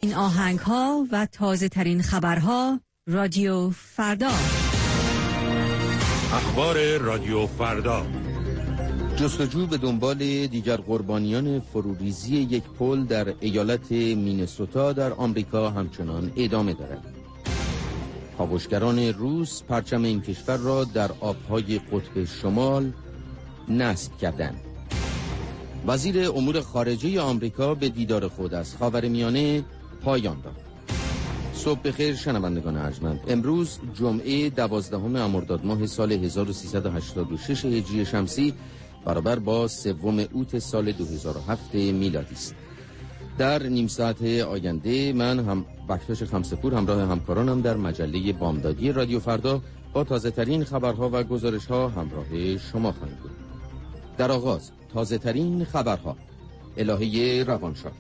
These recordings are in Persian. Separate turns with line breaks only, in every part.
ترین آهنگ ها و تازه ترین خبرها. رادیو فردا.
اخبار رادیو فردا.
جستجو به دنبال دیگر قربانیان فروریزی یک پل در ایالت مینسوتا در آمریکا همچنان ادامه دارد. کاوشگران روس پرچم این کشور را در آبهای قطب شمال نصب کردند. وزیر امور خارجه آمریکا به دیدار خود از خاورمیانه پایان داد. صبح بخیر شنوندگان ارجمند. امروز جمعه 12 مرداد ماه سال 1386 هجری شمسی برابر با 3 اوت سال 2007 میلادی است. در نیم ساعت آینده من هم بکتاش خمسه‌پور همراه همکارانم در مجله بامدادی رادیو فردا با تازه ترین خبرها و گزارش ها همراه شما خواهیم بود. در آغاز تازه ترین خبرها. الهه روانشاد.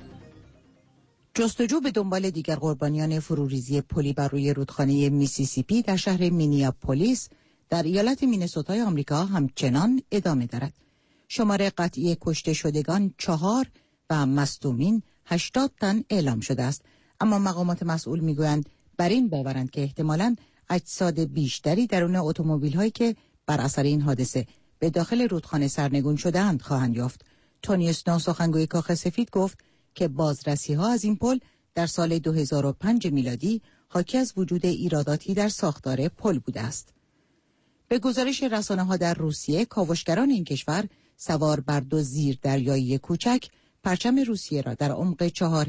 جستجو به دنبال دیگر قربانیان فروریزی پلی بر روی رودخانه میسیسیپی در شهر مینیاپولیس در ایالت مینسوتا آمریکا همچنان ادامه دارد. شمار قطعی کشته شدگان 4 و مصدومین 80 تن اعلام شده است، اما مقامات مسئول میگویند بر این باورند که احتمالاً اجساد بیشتری درون اتومبیل‌هایی که بر اثر این حادثه به داخل رودخانه سرنگون شده‌اند خواهند یافت. تونی اسنو سخنگوی کاخ سفید گفت که بازرسی‌ها از این پل در سال 2005 میلادی حاکی از وجود ایراداتی در ساختار پل بوده است. به گزارش رسانه‌ها در روسیه، کاوشگران این کشور سوار بر 2 زیردریایی کوچک پرچم روسیه را در عمق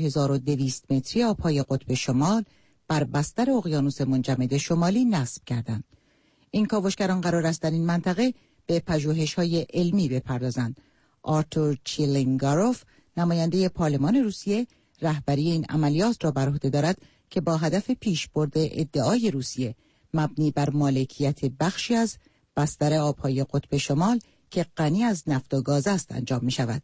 4200 متری آبهای قطب شمال بر بستر اقیانوس منجمد شمالی نصب کردند. این کاوشگران قرار است در این منطقه به پژوهش‌های علمی بپردازند. آرتور چیلینگاروف، نماینده پارلمان روسیه، رهبری این عملیات را بر عهده دارد که با هدف پیشبرد ادعای روسیه مبنی بر مالکیت بخشی از بستر آبهای قطب شمال که غنی از نفت و گاز است انجام می شود.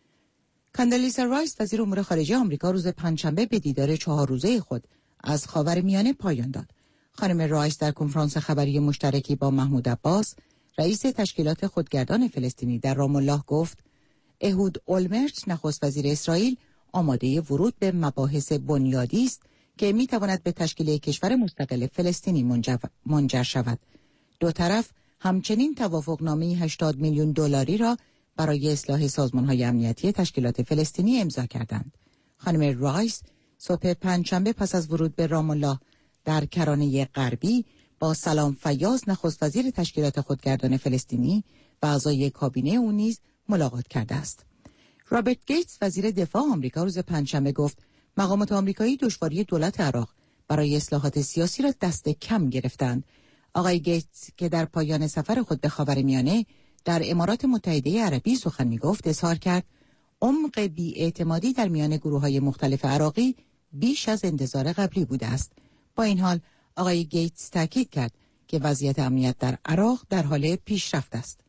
کاندلیسا رایس، وزیر امور خارجه آمریکا، روز پنجشنبه به دیدار 4 روزه خود از خاورمیانه پایان داد. خانم رایس در کنفرانس خبری مشترکی با محمود عباس، رئیس تشکیلات خودگردان فلسطینی در رام الله گفت اهود اولمرت، نخست وزیر اسرائیل، آماده ورود به مباحث بنیادی است که می تواند به تشکیل کشور مستقل فلسطینی منجر شود. دو طرف همچنین توافقنامه 80 میلیون دلاری را برای اصلاح سازمان‌های امنیتی تشکیلات فلسطینی امضا کردند. خانم رایس صبح پنجشنبه پس از ورود به رام الله در کرانه غربی با سلام فیاض، نخست وزیر تشکیلات خودگردان فلسطینی و اعضای کابینه او نیز ملاقات کرده است. رابرت گیتس، وزیر دفاع آمریکا، روز پنجشنبه گفت مقامات آمریکایی دشواری دولت عراق برای اصلاحات سیاسی را دست کم گرفتند. آقای گیتس که در پایان سفر خود به خاورمیانه در امارات متحده عربی سخن می‌گفت، اظهار کرد عمق بی‌اعتمادی در میان گروه‌های مختلف عراقی بیش از انتظار قبلی بوده است. با این حال آقای گیتس تاکید کرد که وضعیت امنیت در عراق در حال پیشرفت است.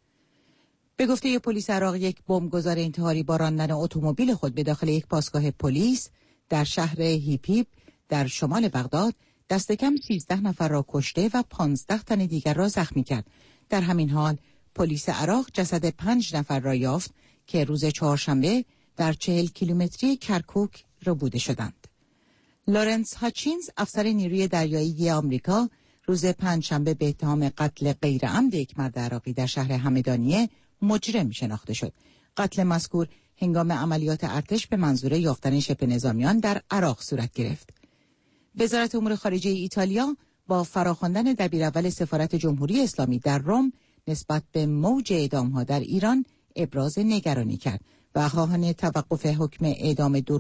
به گفته پلیس عراق، یک بمبگذار انتحاری با راندن اتومبیل خود به داخل یک پاسگاه پلیس در شهر هیپیب در شمال بغداد دست کم 13 نفر را کشته و 15 تن دیگر را زخمی کرد. در همین حال پلیس عراق جسد 5 نفر را یافت که روز چهارشنبه در 40 کیلومتری کرکوک ربوده شدند. لارنس هاچینز، افسر نیروی دریایی آمریکا، روز پنجشنبه به اتهام قتل غیر عمد یک مرد عراقی در شهر همدانیه مجرم شناخته شد. قتل مذکور هنگام عملیات ارتش به منظور یافتن شبه نظامیان در عراق صورت گرفت. وزارت امور خارجه ایتالیا با فراخواندن دبیراول سفارت جمهوری اسلامی در روم نسبت به موج اعدام‌ها در ایران ابراز نگرانی کرد و خواهان توقف حکم اعدام 2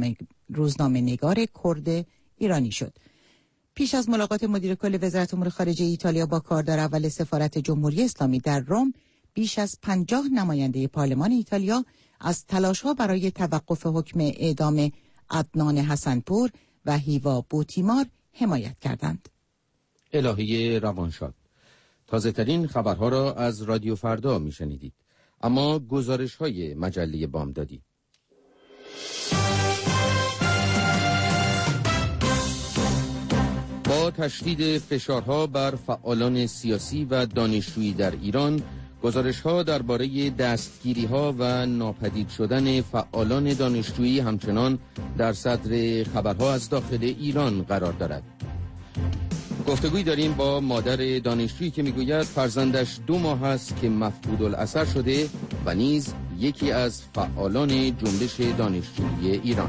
روزنامه‌نگار کرد ایرانی شد. پیش از ملاقات مدیر کل وزارت امور خارجه ایتالیا با کاردار اول سفارت جمهوری اسلامی در روم، بیش از 50 نماینده پارلمان ایتالیا از تلاش‌ها برای توقف حکم اعدام عدنان حسنپور و هیوا بوتیمار حمایت کردند.
الهه روانشاد. تازه ترین خبرها را از رادیو فردا می شنیدید. اما گزارش های مجله بامدادی. با تشدید فشارها بر فعالان سیاسی و دانشجویی در ایران، گزارش‌ها درباره دستگیری‌ها و ناپدید شدن فعالان دانشجویی همچنان در صدر خبرها از داخل ایران قرار دارد. گفتگویی داریم با مادر دانشجویی که میگوید فرزندش 2 ماه است که مفقود الاثر شده و نیز یکی از فعالان جنبش دانشجویی ایران.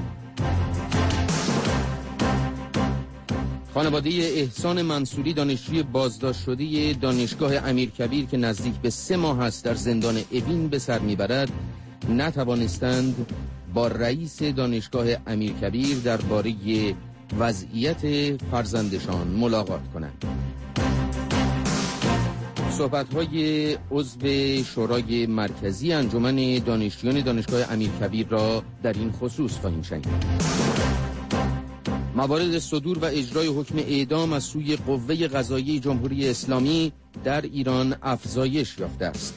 خانواده احسان منصوری دانشجوی بازداشت شده دانشگاه امیرکبیر که نزدیک به 3 ماه است در زندان اوین به سر میبرد نتوانستند با رئیس دانشگاه امیرکبیر درباره وضعیت فرزندشان ملاقات کنند. صحبت‌های عضو شورای مرکزی انجمن دانشجویان دانشگاه امیرکبیر را در این خصوص خواهیم شنید. موارد صدور و اجرای حکم اعدام از سوی قوه قضاییه جمهوری اسلامی در ایران افزایش یافته است.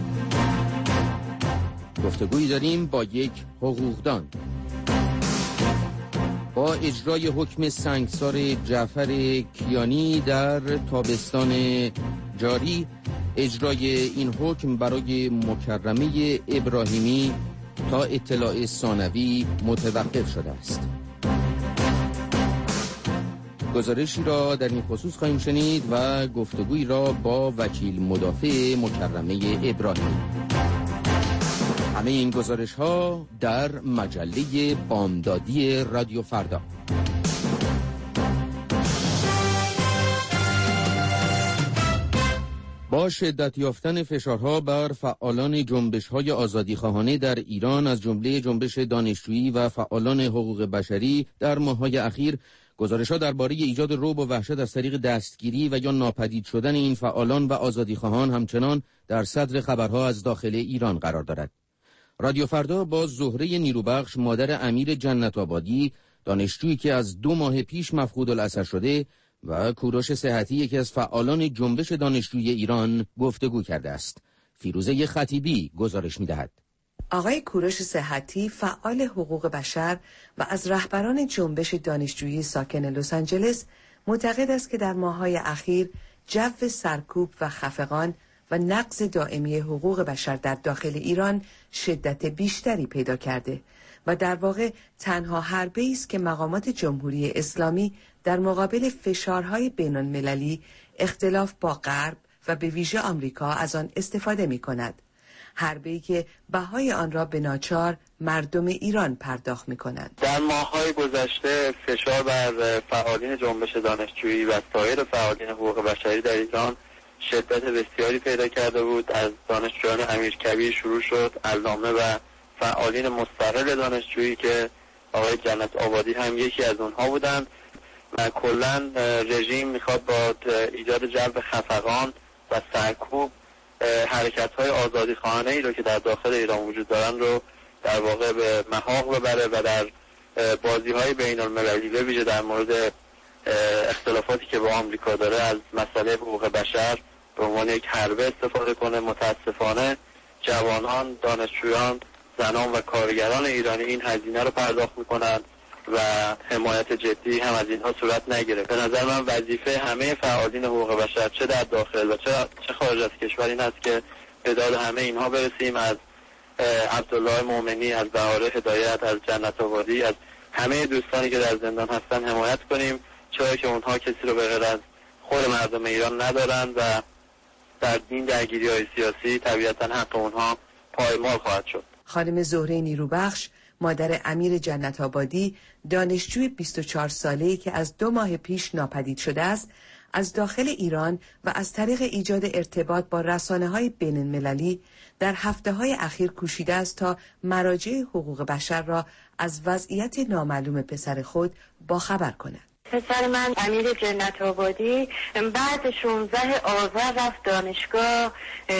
گفتگویی داریم با یک حقوقدان. با اجرای حکم سنگسار جعفر کیانی در تابستان جاری، اجرای این حکم برای مکرمه ابراهیمی تا اطلاع ثانوی متوقف شده است. گزارشی را در این خصوص خواهیم شنید و گفتگویی را با وکیل مدافع مکرمه ابراهیمی. همه این گزارش ها در مجله بامدادی رادیو فردا. با شدت یافتن فشارها بر فعالان جنبش‌های آزادیخواهانه در ایران از جمله جنبش دانشجویی و فعالان حقوق بشری در ماه‌های اخیر، گزارش‌ها درباره ایجاد رعب و وحشت از طریق دستگیری و یا ناپدید شدن این فعالان و آزادیخواهان همچنان در صدر خبرها از داخل ایران قرار دارد. رادیو فردا با زهره نیروبخش، مادر امیر جنت آبادی، دانشجویی که از 2 ماه پیش مفقود الاثر شده، و کوروش صحتی، یکی از فعالان جنبش دانشجویی ایران، گفتگو کرده است. فیروزه خطیبی گزارش می‌دهد.
آقای کوروش صحتی، فعال حقوق بشر و از رهبران جنبش دانشجویی ساکن لس آنجلس، معتقد است که در ماه‌های اخیر جو سرکوب و خفقان و نقض دائمی حقوق بشر در داخل ایران شدت بیشتری پیدا کرده و در واقع تنها حربه‌ای است که مقامات جمهوری اسلامی در مقابل فشارهای بین‌المللی، اختلاف با غرب و به ویژه آمریکا از آن استفاده می‌کند. حربه‌ای که بهای آن را به ناچار مردم ایران پرداخت می‌کنند. در ماه‌های گذشته فشار بر فعالین جنبش دانشجویی و سایر فعالین حقوق بشری در ایران شدت بسیاری پیدا کرده بود. از دانشجویان امیرکبیر شروع شد، علامه و فعالین مستقل دانشجویی که آقای جنت آبادی هم یکی از اونها بودند و کلاً رژیم میخواد با ایجاد جو خفقان و سرکوب حرکت‌های آزادیخواهانه‌ای رو که در داخل ایران وجود دارن رو در واقع به محاق ببره و در بازی‌های بین‌المللی به ویژه در مورد اختلافاتی که با آمریکا داره از مسئله حقوق بشر به عنوان یک حربه استفاده کنه. متاسفانه جوانان، دانشجویان، زنان و کارگران ایرانی این هزینه رو پرداخت میکنند و حمایت جدی هم از اینها صورت نگیره. به نظر من وظیفه همه فعالین حقوق بشر چه در داخل و چه خارج از کشور این است که به داد همه اینها برسیم، از عبدالله مومنی، از بهاره هدایت، از جنت آبادی، از همه دوستانی که در زندان هستن حمایت کنیم، چرا که اونها کسی رو به غیر از خود مردم ایران ندارن و در این درگیری‌های سیاسی طبیعتاً حق اونها پایمال خواهد شد. خانم زهره نیروبخش، مادر امیر جنت آبادی، دانشجوی 24 ساله‌ای که از 2 ماه پیش ناپدید شده است، از داخل ایران و از طریق ایجاد ارتباط با رسانه‌های بین‌المللی در هفته‌های اخیر کوشیده است تا مراجع حقوق بشر را از وضعیت نامعلوم پسر خود باخبر کند.
پسر من امیر جنت آبادی بعد 16 آذر رفت دانشگاه،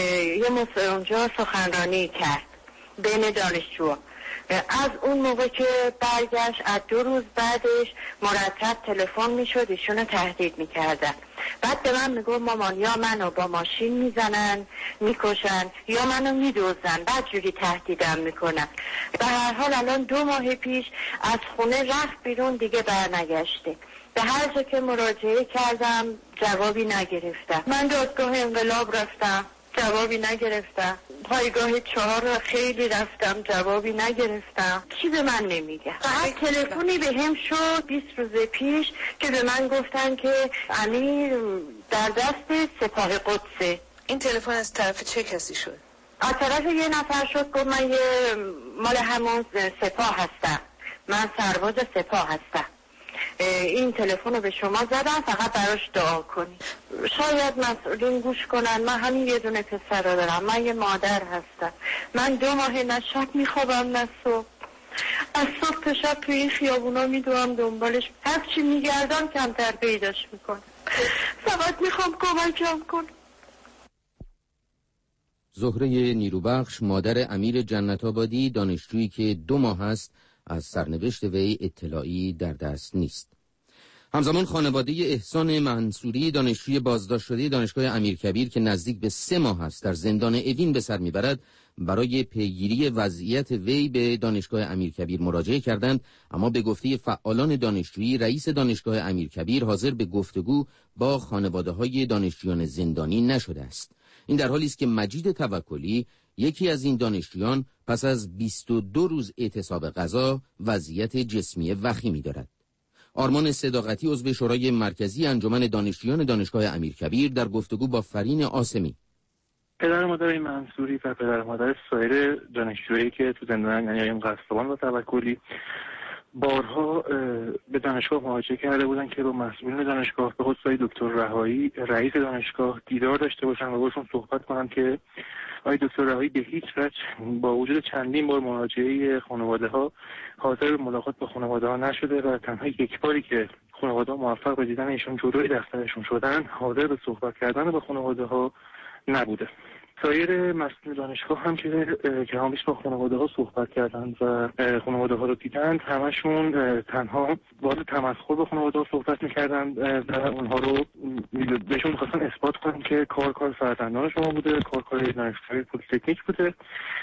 اونجا سخنرانی کرد بین دانشجوها. از اون موقع که برگشت، از 2 روز بعدش مرتب تلفن میشد، ایشونو تهدید میکردن. بعد به من میگو مامان یا منو با ماشین میزنن میکشن یا منو میدوزن، بعد جوری تهدیدم میکنن. به هر حال الان 2 ماه پیش از خونه رفت بیرون، دیگه برنگشته. به هر جا که مراجعه کردم جوابی نگرفتم. من دادگاه انقلاب رفتم، جوابی نگرفتم. پایگاه 4 خیلی رفتم، جوابی نگرفتم. کی به من نمیگه. فقط تلفنی به هم شد 20 روز پیش که به من گفتن که امیر در دست سپاه قدسه.
این تلفن از طرف چه کسی شد؟
از طرف یه نفر شد، گفت من یه مال همون سپاه هستم، من سرباز سپاه هستم، این تلفن رو به شما زدم فقط براش دعا کنی. شاید مسئولین گوش کنن. من همین یه دونه پسر رو دارم، من یه مادر هستم، من 2 ماه نه شب میخوابم نه صبح، از صبح تا شب توی این خیابونا میدوام دنبالش، هرچی میگردم کمتر پیداش میکنم. فقط میخوام کمکم کن.
زهره نیروبخش، مادر امیر جنت‌آبادی، دانشجویی که 2 ماه است از سرنوشت وی اطلاعی در دست نیست. همزمان خانواده احسان منصوری، دانشجوی بازداشت شده دانشگاه امیرکبیر که نزدیک به 3 ماه است در زندان اوین به سر میبرد، برای پیگیری وضعیت وی به دانشگاه امیرکبیر مراجعه کردند، اما به گفته فعالان دانشجویی رئیس دانشگاه امیرکبیر حاضر به گفتگو با خانواده‌های دانشجویان زندانی نشده است. این در حالی است که مجید توکلی، یکی از این دانشجویان، پس از 22 روز اعتصاب غذا وضعیت جسمی وخیمی دارد. آرمان صداقتی، عضو شورای مرکزی انجمن دانشجویان دانشگاه امیرکبیر، در گفتگو با فرین آسمی:
پدر مادر منصوری و پدر مادر سایر دانشجویی که تو زندان، یعنی آقای قصابان و توکلی، بارها به دانشگاه مراجعه کرده بودن که با مسئولین دانشگاه، به خصوص دکتر رهایی رئیس دانشگاه، دیدار داشته باشن و باشون صحبت کنن که آقای دکتر رهایی به هیچ وجه با وجود چندین بار مراجعه خانواده‌ها حاضر به ملاقات با خانواده‌ها نشده و تنها یک باری که خانواده‌ها موفق به دیدن ایشون جلوی دفترشون شدن، حاضر به صحبت کردن با خانواده‌ها نبوده. سایر مسئولین دانشگاه هم که همیشه با خانواده‌ها صحبت کردند و خانواده‌ها رو دیدند، همشون تنها وارد تمسخر به خانواده‌ها صحبت می‌کردند و اونها رو بهشون می‌خواستن اثبات کنن که کار فرزندان شما بوده، کار دانشگاه پلی‌تکنیک بوده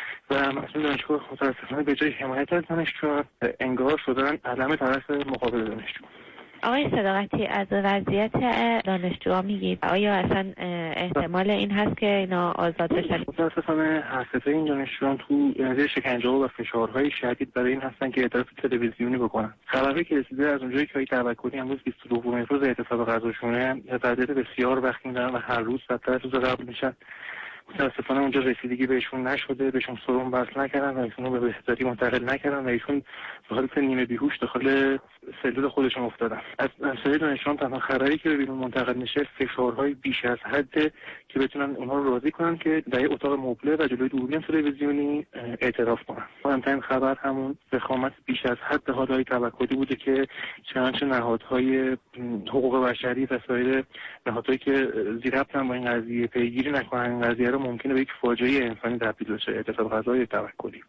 و مسئولین دانشگاه متأسفانه به جای حمایت از دانشجویان انگار شدن علم طرف مقابل دانشجو.
آقای صداقتی، از وضعیت دانشجوها میگید، آیا اصلا احتمال این هست که اینا آزاد بشن؟
متاسفانه هر سه این دانشجویان تو زیر شکنجه‌ها و فشارهای شدید برای این هستن که اعتراف تلویزیونی بکنن. خبری که رسیده از اونجایی که توکلی امروز 22 روز اعتصاب غذاشونه تردید بسیار وقت میدن و هر روز بدتر از روز قبل میشن. متاسفانه اونجا رسیدگی بهشون نشده، بهشون سرم وصل نکردن و ایشون رو به بهداری منتقل نکردن و ایشون به حالت نیمه بیهوش داخل سلول خودشون افتادن. از سایر دانشجویان تنها خبری که به بیرون منتقل میشه فشارهای بیش از حد که بتونن اونها رو راضی کنن که در اتاق مبله و جلوی دوربین تلویزیونی اعتراف کنن. مهمترین خبر همون وخامت بیش از حد حالهای توکلی بوده که چنانچه نهادهای حقوق بشری و سایر نهادهایی که زیر ربطن با این قضیه پیگیری نکنن، این قضیه رو ممکنه به یک فاجعه انسانی تبدیل بشه. اعتصاب غذای توکلی.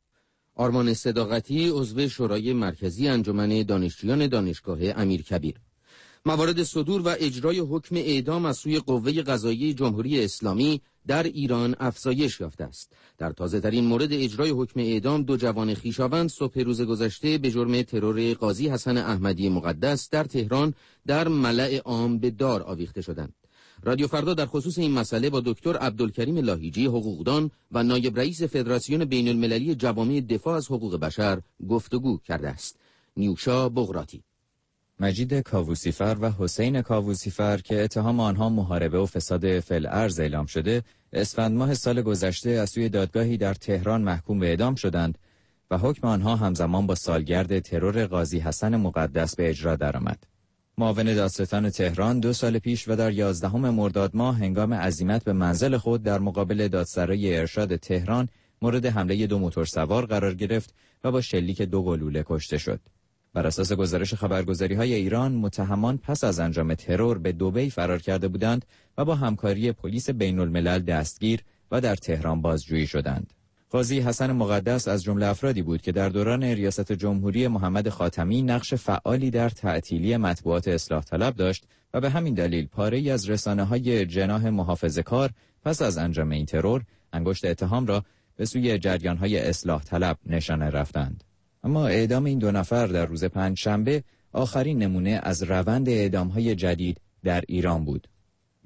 آرمان صداقتی، عضو شورای مرکزی انجمن دانشجویان دانشگاه امیرکبیر. موارد صدور و اجرای حکم اعدام از سوی قوه قضاییه جمهوری اسلامی در ایران افزایش یافته است. در تازه‌ترین مورد اجرای حکم اعدام 2 جوان خویشاوند صبح روز گذشته به جرم ترور قاضی حسن احمدی مقدس در تهران در ملأ عام به دار آویخته شدند. رادیو فردا در خصوص این مسئله با دکتر عبدالکریم لاهیجی، حقوقدان و نایب رئیس فدراسیون بین المللی جوامع دفاع از حقوق بشر گفتگو کرده است. نیوشا بغراتی.
مجید کاووسیفر و حسین کاووسیفر که اتهام آنها محاربه و فساد فی‌الارض اعلام شده، اسفند ماه سال گذشته از سوی دادگاهی در تهران محکوم به اعدام شدند و حکم آنها همزمان با سالگرد ترور قاضی حسن مقدس به اجرا درآمد. معاون دادستان تهران 2 سال پیش و در 11 مرداد ماه هنگام عزیمت به منزل خود در مقابل دادسرای ارشاد تهران مورد حمله 2 موتورسوار قرار گرفت و با شلیک 2 گلوله کشته شد. بر اساس گزارش خبرگزاری‌های ایران، متهمان پس از انجام ترور به دبی فرار کرده بودند و با همکاری پلیس بین‌الملل دستگیر و در تهران بازجویی شدند. قاضی حسن مقدس از جمله افرادی بود که در دوران ریاست جمهوری محمد خاتمی نقش فعالی در تعطیلی مطبوعات اصلاح طلب داشت و به همین دلیل پاره‌ای از رسانه‌های جناح محافظه‌کار پس از انجام این ترور انگشت اتهام را به سوی جریان‌های اصلاح طلب نشانه رفتند. اما اعدام این 2 نفر در روز پنجشنبه آخرین نمونه از روند اعدام‌های جدید در ایران بود.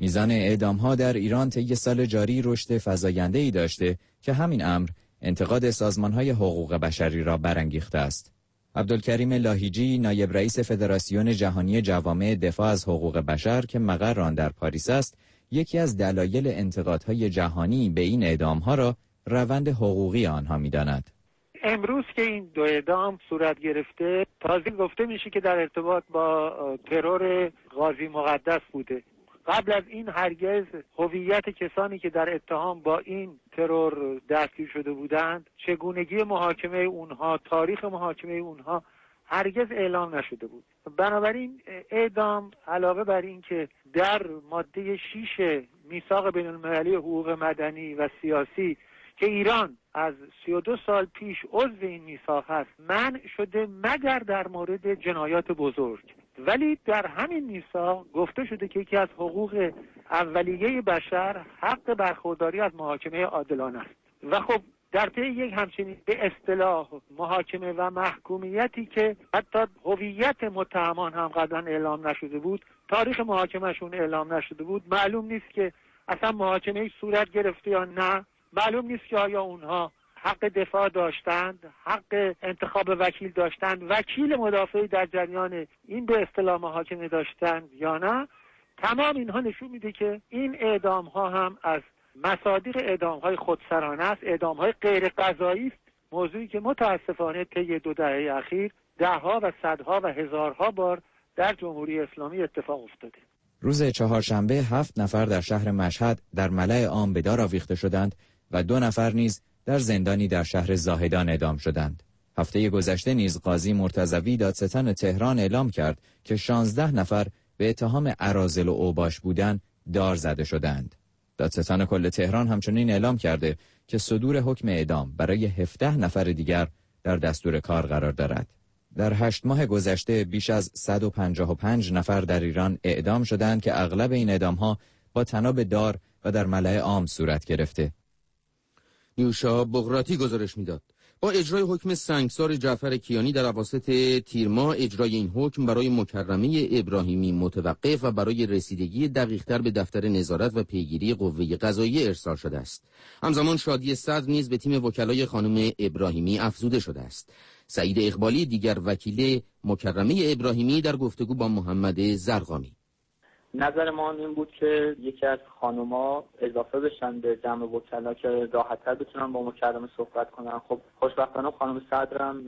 میزان اعدام‌ها در ایران طی سال جاری رشد فزاینده‌ای داشته که همین امر انتقاد سازمان‌های حقوق بشری را برانگیخته است. عبدالکریم لاهیجی، نایب رئیس فدراسیون جهانی جوامع دفاع از حقوق بشر که مقر آن در پاریس است، یکی از دلایل انتقادهای جهانی به این اعدام‌ها را روند حقوقی آنها می‌داند.
امروز که این 2 اعدام صورت گرفته، تازه گفته میشه که در ارتباط با ترور قاضی مقدس بوده. قبل از این هرگز هویت کسانی که در اتهام با این ترور دستگیر شده بودند، چگونگی محاکمه اونها، تاریخ محاکمه اونها هرگز اعلام نشده بود. بنابراین اعدام علاوه بر این که در ماده 6 میثاق بین‌المللی حقوق مدنی و سیاسی که ایران از 32 سال پیش عضو این میثاق هست منع شده مگر در مورد جنایات بزرگ، ولی در همین میثاق گفته شده که یکی از حقوق اولیه بشر حق برخورداری از محاکمه عادلانه است. و خب در طی یک همچنین به اصطلاح محاکمه و محکومیتی که حتی هویت متهمان هم قبلا اعلام نشده بود، تاریخ محاکمهشون اعلام نشده بود، معلوم نیست که اصلا محاکمه صورت گرفته یا نه، معلوم نیست که آیا اونها حق دفاع داشتند، حق انتخاب وکیل داشتند، وکیل مدافعی در جریان این به اصطلاح محاکمه داشتند یا نه. تمام اینها نشون میده که این اعدام ها هم از مصادیق اعدام های خودسرانه است، اعدام های غیر قضایی است، موضوعی که متاسفانه طی 2 دهه اخیر دهها و صدها و هزارها بار در جمهوری اسلامی اتفاق افتاده.
روز چهارشنبه 7 نفر در شهر مشهد در ملأ عام به دار آویخته شدند و 2 نفر نیز در زندانی در شهر زاهدان اعدام شدند. هفته گذشته نیز قاضی مرتضوی دادستان تهران اعلام کرد که 16 نفر به اتهام اراذل و اوباش بودن دار زده شدند. دادستان کل تهران همچنین اعلام کرده که صدور حکم اعدام برای 17 نفر دیگر در دستور کار قرار دارد. در 8 ماه گذشته بیش از 155 نفر در ایران اعدام شدند که اغلب این اعدام‌ها با طناب دار و در ملأ عام صورت گرفته.
نیوشا بغراتی گزارش میداد با اجرای حکم سنگسار جعفر کیانی در اواسط تیر ماه، اجرای این حکم برای مکرمه ابراهیمی متوقف و برای رسیدگی دقیق‌تر به دفتر نظارت و پیگیری قوه قضاییه ارسال شده است. همزمان شادی صدر نیز به تیم وکلای خانم ابراهیمی افزوده شده است. سعید اقبالی دیگر وکیل مکرمه ابراهیمی در گفتگو با محمد زرقامی:
نظر ما این بود که یکی از خانوما اضافه بشن به جمع وکلا که راحت‌تر بتونن با مکرمه صحبت کنن. خب خوشبختانه خانم صدرم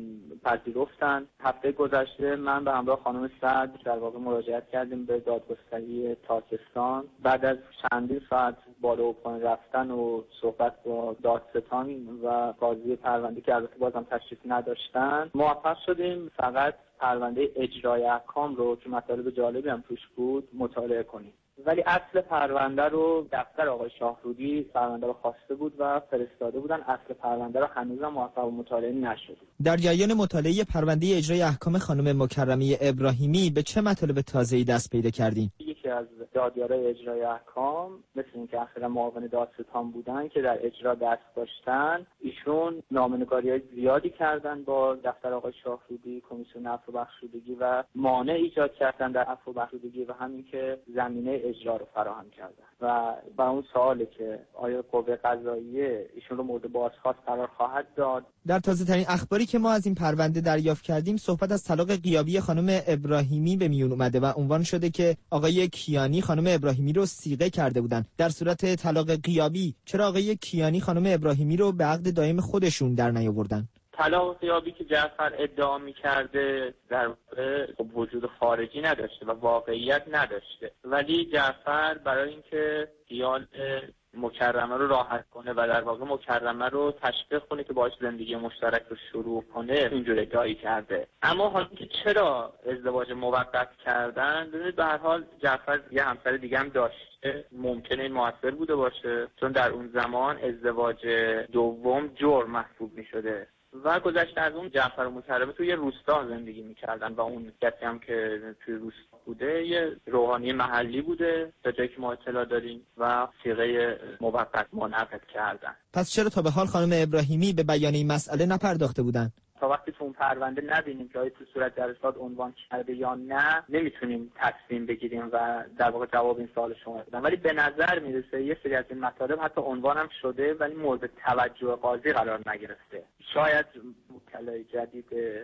پذیرفتن. هفته گذشته من به همراه خانم صدر در واقع مراجعت کردیم به دادگستری تاکستان. بعد از چندین ساعت بالا و پایین رفتن و صحبت با دادستان و قاضی پرونده که البته بازم تشریف نداشتن، موفق شدیم فقط پرونده اجرای احکام رو که مطالب جالبی هم توش بود مطالعه کنیم. ولی اصل پرونده رو دفتر آقای شاهرودی پرونده رو خواسته بود و فرستاده بودن. اصل پرونده رو هنوز هم موفق به مطالعه نشده. در جریان مطالعه پرونده اجرای احکام خانم مکرمه ابراهیمی به چه مطالب تازه‌ای دست پیدا کردین؟ یکی از دادیارای اجرای احکام مثل اینکه اخیراً معاون دادستان بودن که در اجرا دست داشتن، ایشون نامه‌نگاری‌های زیادی کردن با دفتر آقای شاهرودی، کمیسیون عفو و بخشودگی و مانع ایجاد کردن در عفو و بخشودگی و همین که زمینه اجرا رو فراهم کردن. و با اون سوالی که آیا قوه قضاییه ایشون رو مورد بازخواست قرار خواهد داد. در تازه‌ترین اخباری که ما از این پرونده دریافت کردیم، صحبت از طلاق غیابی خانم ابراهیمی به میون اومده و عنوان شده که آقای کیانی خانم ابراهیمی رو صیغه کرده بودن. در صورت طلاق غیابی چرا آقای کیانی خانم ابراهیمی رو به عقد دائم خودشون در نیاوردن؟ طلاق غیابی که جعفر ادعا می‌کرده در واقع وجود خارجی نداشته و واقعیت نداشته، ولی جعفر برای اینکه خیال مکرمه رو راحت کنه و در واقع مکرمه رو تشویق کنه که باهاش زندگی مشترک رو شروع کنه اینجوری ادعا کرده. اما حالا که چرا ازدواج موقت کردن، ببینید به هر حال جعفر یه همسر دیگه هم داشته، ممکنه این موثر بوده باشه، چون در اون زمان ازدواج دوم جرم محسوب می‌شده. و گذشته از اون جعفر و مکرمه توی یه روستا زندگی میکردن و اون کسی هم که توی روستا بوده یه روحانی محلی بوده تا جایی که ما اطلاع داریم و صیغه موقت منعقد کردن. پس چرا تا به حال خانم ابراهیمی به بیان این مسئله نپرداخته بودن؟ تا وقتی تو اون پرونده نبینیم که آیا تو صورت جلسات عنوان کرده یا نه نمیتونیم تصمیم بگیریم و در واقع جواب این سوال شما بدم. ولی به نظر میرسه یه سری از این مطالب حتی عنوان هم شده ولی مورد توجه قاضی قرار نگرفته. شاید وکلای جدید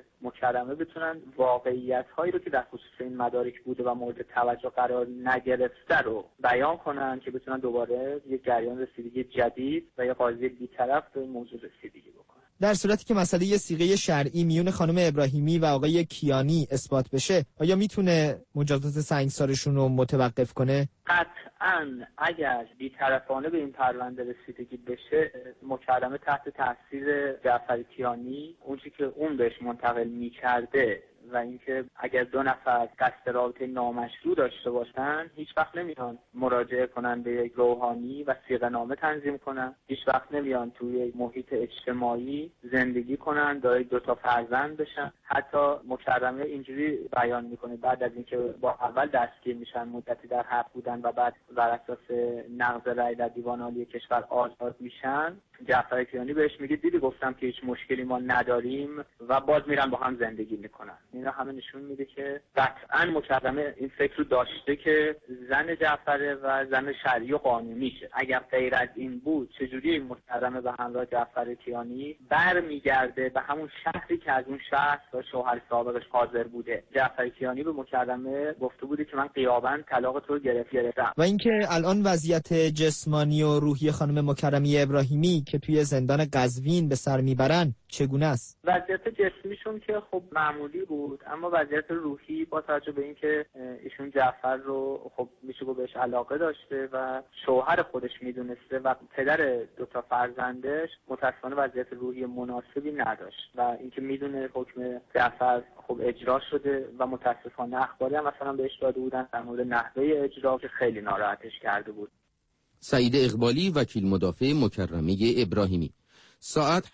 مکرمه بتونن واقعیت هایی رو که در خصوص این مدارک بوده و مورد توجه قرار نگرفته رو بیان کنن که بتونن دوباره یه جریان رسیدگی جدید و یه قاضی بی‌طرف به این موضوع رسیدگی بکنن.
در صورتی که مسئله یه صیغه شرعی میون خانم ابراهیمی و آقای کیانی اثبات بشه، آیا میتونه مجازات سنگسارشون رو متوقف کنه؟
قطعاً اگر بی‌طرفانه به این پرونده رسیدگی بشه، مکرمه تحت تاثیر جعفر کیانی اون چیزی که اون بهش منتقل می‌کرده و اینکه اگر دو نفر قصد رابطه نامشروع داشته باشن هیچ وقت نمیان مراجعه کنن به یک روحانی و صیغه‌نامه تنظیم کنن، هیچ وقت نمیان توی محیط اجتماعی زندگی کنن، دارای 2 فرزند بشن. حتی مکرمه اینجوری بیان میکنه بعد از اینکه با اول دستگیر میشن، مدتی در حبس بودن و بعد بر اساس نقض رأی در دیوان عالی کشور آزاد میشن، جعفر کیانی بهش میگه دیدی گفتم که هیچ مشکلی ما نداریم و باز میرن با هم زندگی میکنن. اینا همه نشون میده که قطعاً مکرمه این فکر رو داشته که زن جعفر و زن شرعی و قانونیشه. اگر غیر از این بود چجوری این مکرمه به همراه جعفر کیانی برمیگرده به همون شهری که از اون شهر و شوهر سابقش حاضر بوده؟ جعفر کیانی به مکرمه گفته بوده که من غیاباً طلاق تو رو گرفتم.
و اینکه الان وضعیت جسمانی و روحی خانم مکرمه ابراهیمی که توی زندان قزوین به سر میبرن چگونه است؟
وضعیت جسمیشون که خب معمولی بود، اما وضعیت روحی با توجه به اینکه ایشون جعفر رو خب میشه گفت بهش علاقه داشته و شوهر خودش میدونسته و پدر 2 فرزندش متأسفانه وضعیت روحی مناسبی نداشت و اینکه میدونه حکم جعفر خب اجرا شده و متأسفانه اخباری هم مثلا بهش داده بودن در مورد نحوه اجرا که خیلی ناراحتش کرده بود.
سعید اقبالی، وکیل مدافع مکرمه ابراهیمی. ساعت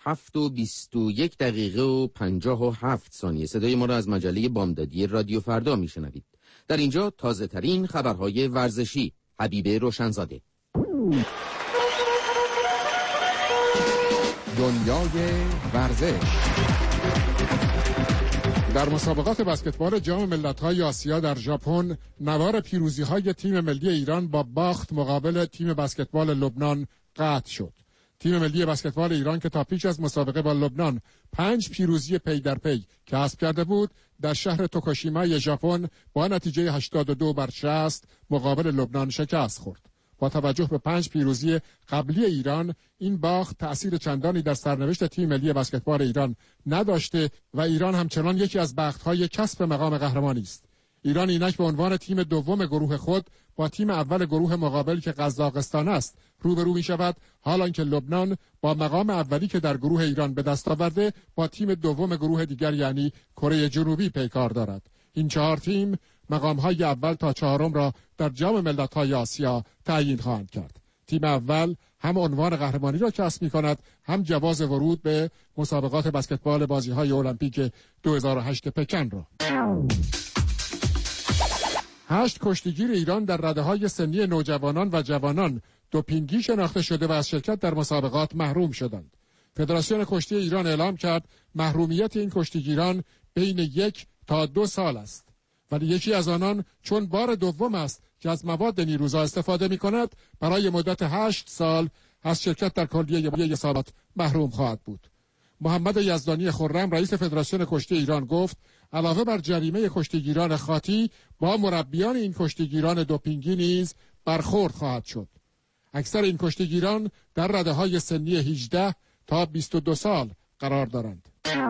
7:21 و 57 ثانیه صدای ما را از مجله بامدادی رادیو فردا میشنوید. در اینجا تازه ترین خبرهای ورزشی. حبیب روشنزاده.
دنیای ورزش. در مسابقات بسکتبال جام ملت‌های آسیا در ژاپن، نوار پیروزی‌های تیم ملی ایران با باخت مقابل تیم بسکتبال لبنان قطع شد. تیم ملی بسکتبال ایران که تا پیش از مسابقه با لبنان 5 پیروزی پی در پی کسب کرده بود، در شهر توکوشیمای ژاپن با نتیجه 82-60 مقابل لبنان شکست خورد. با توجه به 5 پیروزی قبلی ایران، این باخت تأثیر چندانی در سرنوشت تیم ملی بسکتبال ایران نداشته و ایران همچنان یکی از بخت‌های کسب مقام قهرمانی است. ایران اینک به عنوان تیم دوم گروه خود با تیم اول گروه مقابل که قزاقستان است روبرو می شود، حال آنکه لبنان با مقام اولی که در گروه ایران به دست آورده با تیم دوم گروه دیگر یعنی کره جنوبی پیکار دارد. این 4 تیم مقام‌های اول تا 4 را در جام ملت‌های آسیا تعیین خواهند کرد. تیم اول هم عنوان قهرمانی را کسب می‌کند، هم جواز ورود به مسابقات بسکتبال بازی‌های المپیک 2008 پکن را. 8 کشتیگیر ایران در رده‌های سنی نوجوانان و جوانان دوپینگی شناخته شده و از شرکت در مسابقات محروم شدند. فدراسیون کشتی ایران اعلام کرد محرومیت این کشتیگیران بین 1 تا 2 سال است. ولی یکی از آنان چون بار دوم است که از مواد نیروزا استفاده می‌کند، برای مدت 8 سال از شرکت در کلیه مسابقات محروم خواهد بود. محمد یزدانی خرم رئیس فدراسیون کشتی ایران گفت علاوه بر جریمه کشتیگیران خاطی با مربیان این کشتیگیران دوپینگی نیز برخورد خواهد شد. اکثر این کشتیگیران در رده‌های سنی 18 تا 22 سال قرار دارند.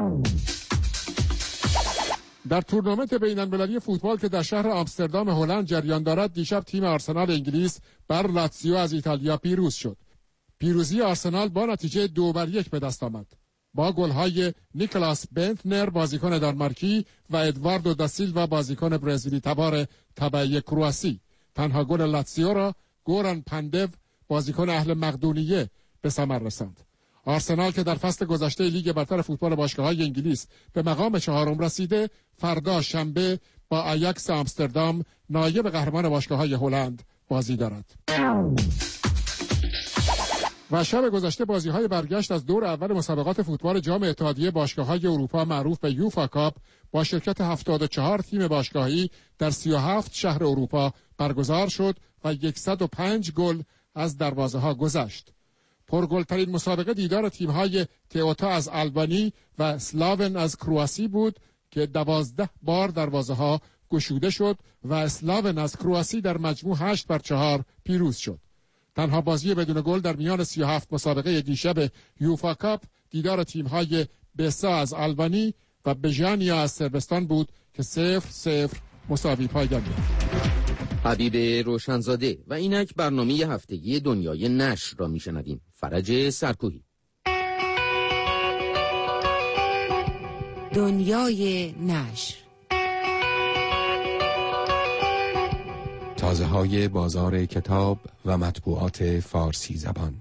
در تورنمنت بین‌المللی فوتبال که در شهر آمستردام هلند جریان دارد، دیشب تیم آرسنال انگلیس بر لاتزیو از ایتالیا پیروز شد. پیروزی آرسنال با نتیجه 2-1 به دست آمد. با گل‌های نیکلاس بنتنر بازیکن دانمارکی و ادواردو دا سیلوا بازیکن برزیلی تبار تبع کرواسی. تنها گل لاتزیو را گوران پاندو بازیکن اهل مقدونیه به ثمر رساند. آرسنال که در فصل گذشته لیگ برتر فوتبال باشگاه‌های انگلیس به مقام 4 رسیده، فردا شنبه با آیاکس آمستردام نایب قهرمان باشگاه‌های هلند بازی دارد. و شب گذشته بازی‌های برگشت از دور اول مسابقات فوتبال جام اتحادیه باشگاه‌های اروپا معروف به یوفا کاپ با شرکت 74 تیم باشگاهی در 37 شهر اروپا برگزار شد و 105 گل از دروازه‌ها گذشت. پرگل‌ترین مسابقه دیدار تیم‌های تئوتا از آلبانی و سلاون از کرواسی بود که 12 بار دروازه‌ها گشوده شد و اسلاون از کرواسی در مجموع 8-4 پیروز شد. تنها بازی بدون گل در میان 37 مسابقه دیشب یوفا کاپ دیدار تیم‌های بسا از آلبانی و بژانیا از صربستان بود که 0-0 مساوی پایان یافت.
حبیب روشنزاده و اینک برنامه هفتگی دنیای نشر را میشنویم. فرج سرکوهی.
دنیای نشر.
تازه‌های بازار کتاب و مطبوعات فارسی زبان.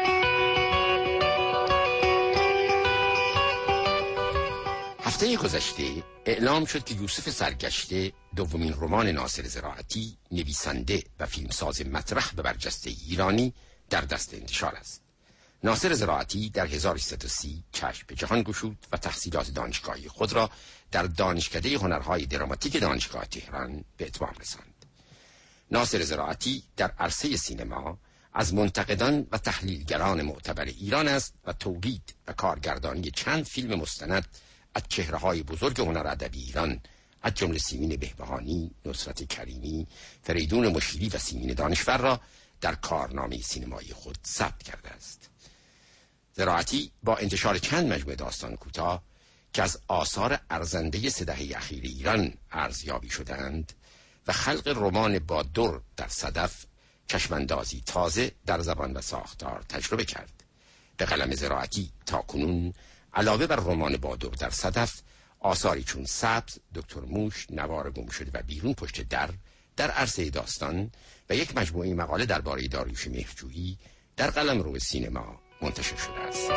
هفته گذشته اعلام شد که یوسف سرگشته، دومین رمان ناصر زراعتی، نویسنده و فیلمساز مطرح به برجسته ایرانی، در دست انتشار است. ناصر زراعتی در 1330 چشم به جهان گشود و تحصیلات دانشگاهی خود را در دانشکده هنرهای دراماتیک دانشگاه تهران به اتمام رساند. ناصر زراعتی در عرصه سینما از منتقدان و تحلیلگران معتبر ایران است و تولید و کارگردانی چند فیلم مستند از چهره‌های بزرگ هنر ادبی ایران از جمله سیمین بهبهانی، نصرت کریمی، فریدون مشیری و سیمین دانشور را در کارنامه سینمایی خود ثبت کرده است. زراعتی با انتشار چند مجموعه داستان کوتاه که از آثار ارزنده 3 دهه اخیر ایران ارزیابی شدند و خلق رمان با در در صدف، چشماندازی تازه در زبان و ساختار تجربه کرد. به قلم زراعتی تاکنون علاوه بر رمان با در در صدف، آثاری چون سبز، دکتر موش، نوار گم شده و بیرون پشت در عرصه داستان و یک مجموعه مقاله درباره داریوش مهرجویی در قلمرو سینما منتشر شده است.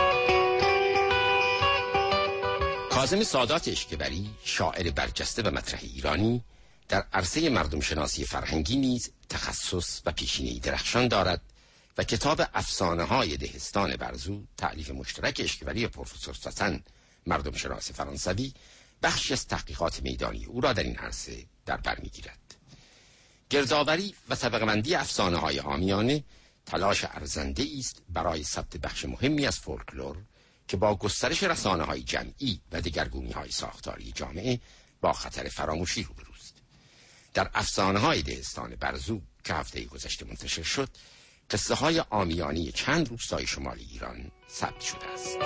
کاظم سادات اشکبری، شاعر برجسته و مطرح ایرانی، در عرصه مردم شناسی فرهنگی نیز تخصص و پیشینه‌ای درخشان دارد و کتاب افسانه‌های دهستان برزو، تألیف مشترک اشکبری پروفسور ساسن، مردم شناس فرانسوی، بخشی از تحقیقات میدانی او را در این عرصه در بر می‌گیرد. گردآوری و طبقه‌بندی افسانه‌های عامیانه تلاش ارزنده‌ای است برای ثبت بخش مهمی از فولکلور که با گسترش رسانه‌های جمعی و دگرگونی‌های ساختاری جامعه با خطر فراموشی روبروست. در افسانه‌های دهستان برزو که هفته گذشته منتشر شد، قصه‌های عامیانه چند روستای شمالی ایران ثبت شده است.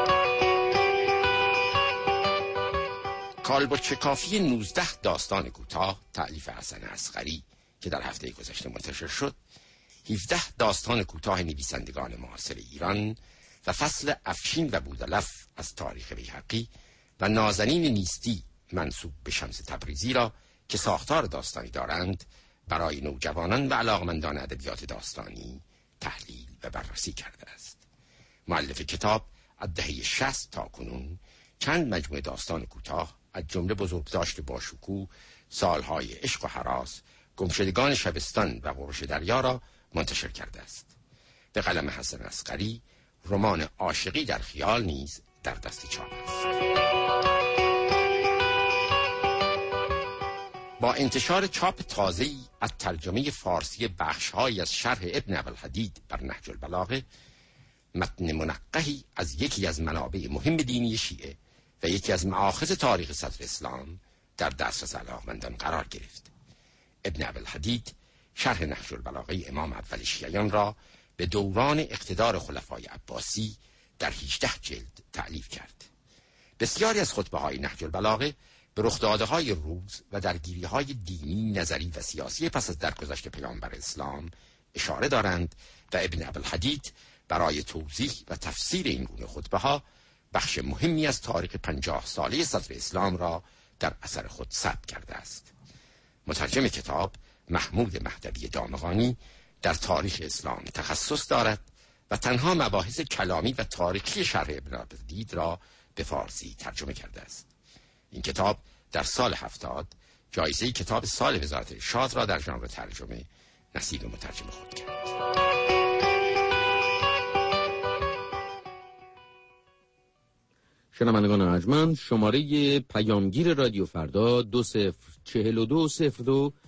کالبد کافی 19 داستان کوتاه تألیف حسن اصغری که در هفته گذشته منتشر شد، 17 داستان کوتاه نویسندگان معاصر ایران و فصل افشین و بودلف از تاریخ بیهقی و نازنین نیستی منسوب به شمس تبریزی را که ساختار داستانی دارند برای نوجوانان و علاقمندان ادبیات داستانی تحلیل و بررسی کرده است. مؤلف کتاب از دهه 60 تا کنون چند مجموعه داستان کوتاه از جمله بزرگداشت باشکوه، سالهای عشق و هراس، گمشدگان شبستان و غرش دریا را منتشر کرده است. به قلم حسن اصغری رمان عاشقی در خیال نیز در دست چاپ است. با انتشار چاپ تازه‌ای از ترجمه فارسی بخش‌هایی از شرح ابن ابوالحدید بر نهج البلاغه، متن منقحی از یکی از منابع مهم دینی شیعه و یکی از مآخذ تاریخ صدر اسلام در دسترس علاقمندان قرار گرفت. ابن ابوالحدید شرح نهج البلاغه امام اول شیعیان را به دوران اقتدار خلفای عباسی در 18 جلد تألیف کرد. بسیاری از خطبه‌های نهج البلاغه به رخدادهای روز و درگیری‌های دینی، نظری و سیاسی پس از درگذشت پیامبر اسلام اشاره دارند و ابن ابوالحدید برای توضیح و تفسیر این گونه خطبه‌ها بخش مهمی از تاریخ 50 ساله صدر اسلام را در اثر خود ثبت کرده است. مترجم کتاب محمود مهدوی دامغانی در تاریخ اسلام تخصص دارد و تنها مباحث کلامی و تاریخی شرح ابن ابوالحدید را به فارسی ترجمه کرده است. این کتاب در سال 70 جایزه کتاب سال وزارت ارشاد را در ژانر ترجمه نصیب مترجم خود کرد.
شنوندگان ارجمند، شماره پیامگیر رادیو فردا 204202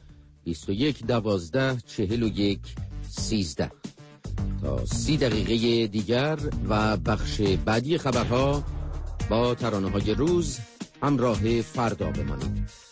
21124113 تا 30 دقیقه دیگر و بخش بعدی خبرها با ترانه‌های روز همراه فردا بمانید.